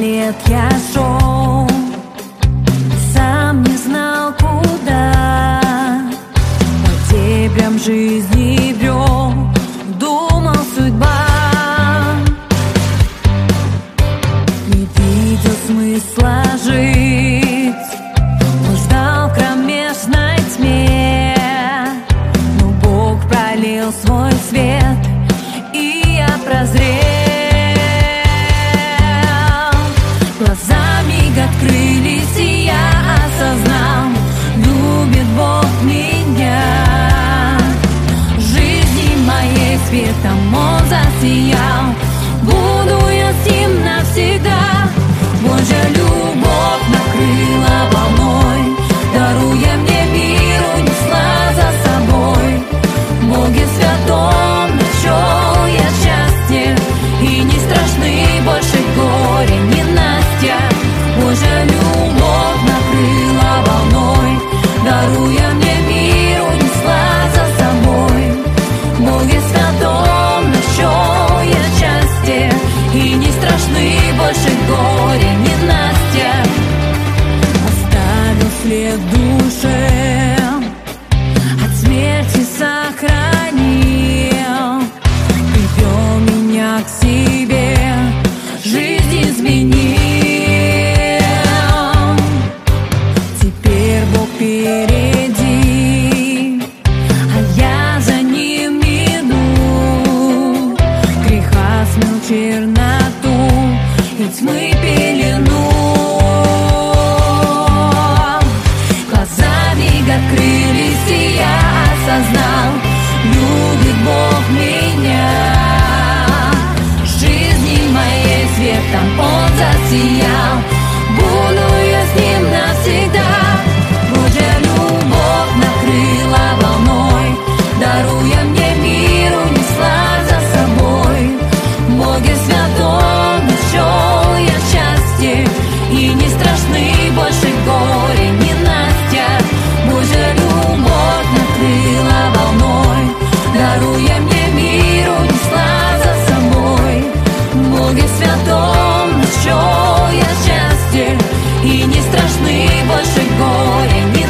лет я шел, сам не знал куда, по дебрям жизни брел, думал судьба. Не видел смысла жить, блуждал в кромешной тьме, но Бог пролил свой свет, и я прозрел. Глаза миг открылись, и я осознал, любит Бог меня. В жизни моей светом Он засиял, буду я с Ним навсегда. Божья любовь накрыла волной, даруя мне мир, унесла за собой. В Боге святом нашел я счастье, и не страшны больше горе, ненастья. Божья любовь накрыла волной, даруя мне мир, унесла за собой. В Боге святом нашел я счастье, и не страшны больше горе, ненастья. Оставил след в душе, от смерти сохранил, привел меня к себе, жизнь изменил. Теперь Бог впереди, а я за Ним иду. Греха смыл черноту и тьмы пелену. Глаза миг открылись, и я осознал, любит Бог меня. В жизни моей светом Он засиял, буду я с Ним навсегда. Божья любовь накрыла волной, даруя мне мир, унесла за собой. В Боге святом нашел я счастье, и не страшны больше горе, ненастья. Божья любовь накрыла волной, даруя мне мир, унесла за собой. В Боге святом нашел я счастье, и не страшны больше горе,